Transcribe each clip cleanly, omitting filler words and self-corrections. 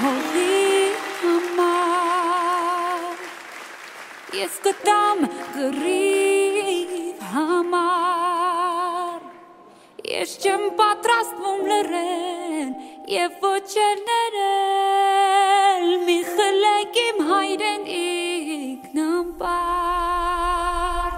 հողի համար Ես կտամ կռիվ համար Ես չեմ պատրաստվում լռել և ոչ էլ ներել Մի խլեք իմ հայրենիքն անպարտ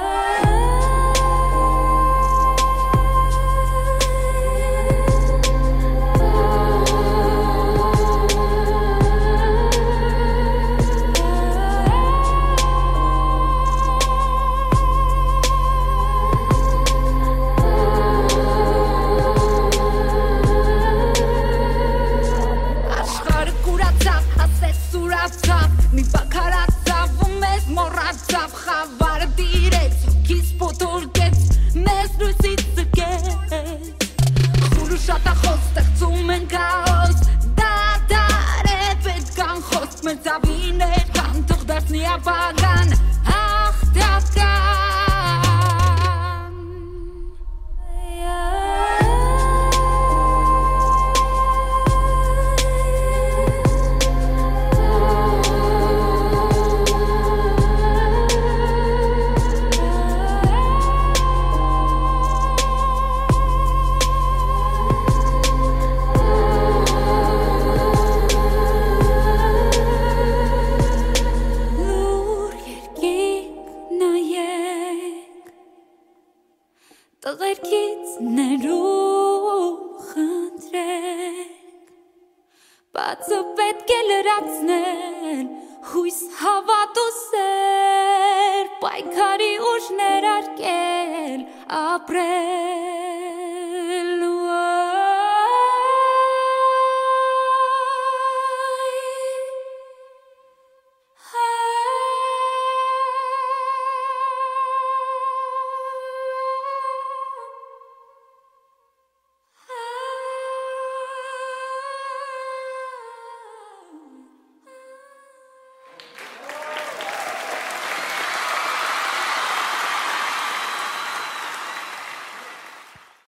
Մի բակարացավ ու մեզ մոռացավ խավար դիրեց հոգիս պոտորկեց մեզ լույսից զրկեց խուր ու շատախոս ստեղծում են քաոս դադար է պետք անխոս մեր ծավիներ կան թող դարձնի ապագան հաղթական Տղերքից ներում խնդրեք Բացը պետք է լրացնել Հույս հավատ ու սեր Պայքարի ուժ ներարկել ապրել